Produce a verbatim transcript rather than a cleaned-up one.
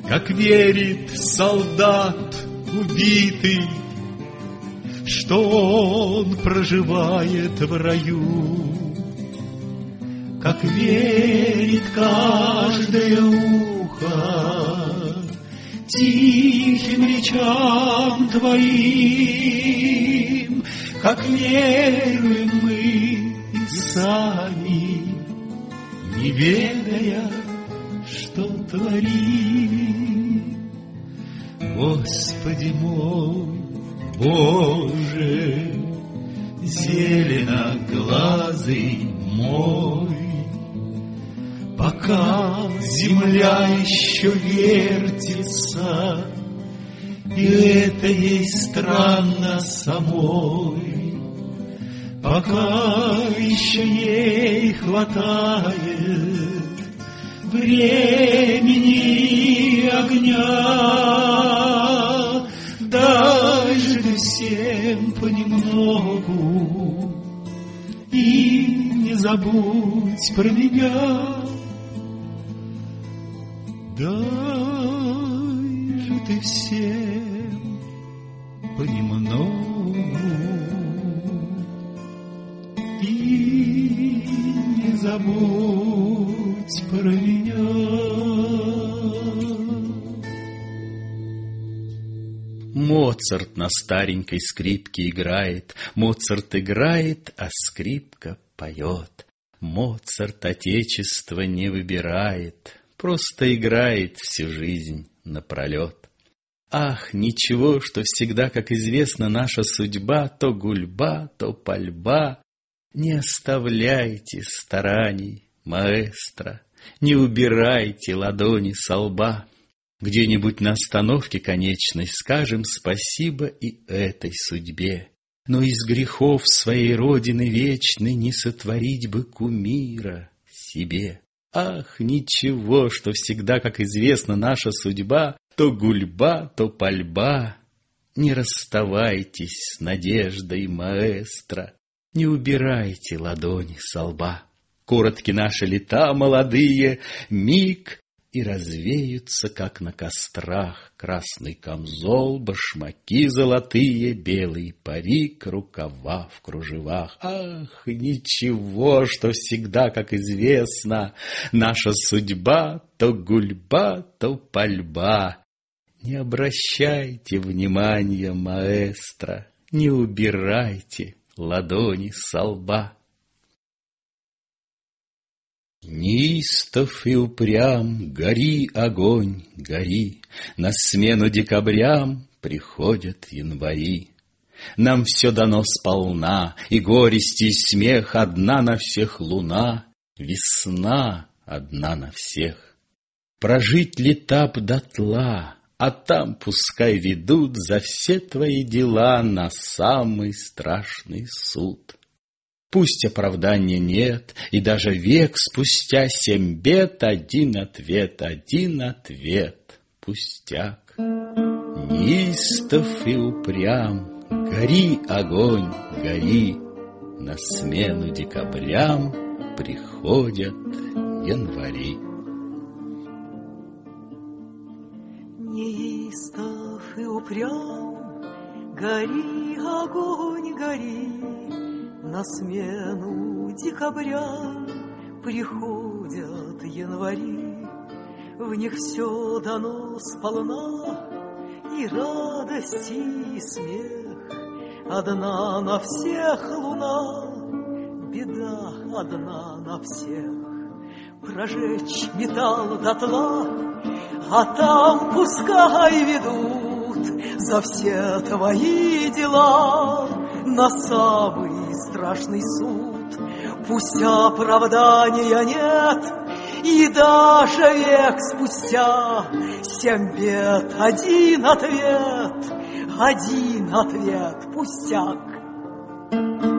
как верит солдат убитый, что он проживает в раю, как верит каждое ухо тихим речам твоим, как веруем мы и сами, не ведая, что творим. Господи мой, Боже, зеленоглазый мой, пока земля еще вертится, и это ей странно самой, пока еще ей хватает времени и огня, дай же ты всем понемногу и не забудь про меня. Дай же ты всем понемногу и не забудь про меня. Моцарт на старенькой скрипке играет, Моцарт играет, а скрипка поет. Моцарт отечество не выбирает, просто играет всю жизнь напролет. Ах, ничего, что всегда, как известно, наша судьба то гульба, то пальба. Не оставляйте стараний, маэстро, не убирайте ладони со лба. Где-нибудь на остановке конечной скажем спасибо и этой судьбе. Но из грехов своей родины вечной не сотворить бы кумира себе. Ах, ничего, что всегда, как известно, наша судьба то гульба, то пальба. Не расставайтесь с надеждой, маэстро, не убирайте ладони со лба. Коротки наши лета молодые, миг, и развеются, как на кострах, красный камзол, башмаки золотые, белый парик, рукава в кружевах. Ах, ничего, что всегда, как известно, наша судьба то гульба, то пальба. Не обращайте внимания, маэстро, не убирайте ладони со лба. Неистов и упрям, гори, огонь, гори, на смену декабрям приходят январи. Нам все дано сполна, и горести, и смех, одна на всех луна, весна одна на всех. Прожить лета б дотла, а там пускай ведут за все твои дела на самый страшный суд. Пусть оправдания нет, и даже век спустя семь бед, один ответ, один ответ, пустяк. Неистов и упрям, гори, огонь, гори, на смену декабрям приходят январи. Неистов и упрям, гори, огонь, гори, на смену декабря приходят январи. В них все дано сполна, и радость, и смех. Одна на всех луна, беда одна на всех. Прожечь металл дотла, а там пускай ведут за все твои дела на самый страшный суд. Пусть оправдания нет, и даже век спустя семь бед, один ответ, один ответ, пустяк.